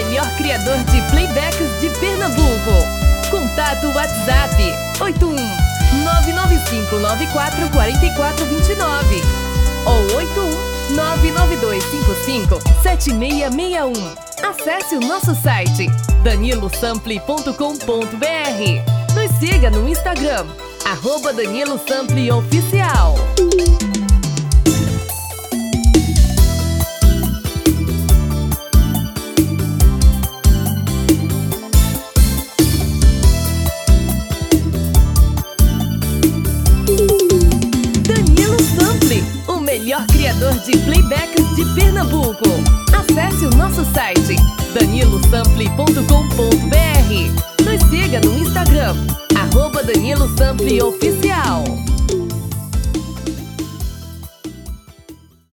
melhor criador de playbacks de Pernambuco. Contato WhatsApp 81 99594 4429 ou 81 99255 7661. Acesse o nosso site danilosample.com.br. Nos siga no Instagram @DaniloSampleOficial. Melhor criador de playbacks de Pernambuco. Acesse o nosso site danilosample.com.br. Nos siga no Instagram @DaniloSampleOficial.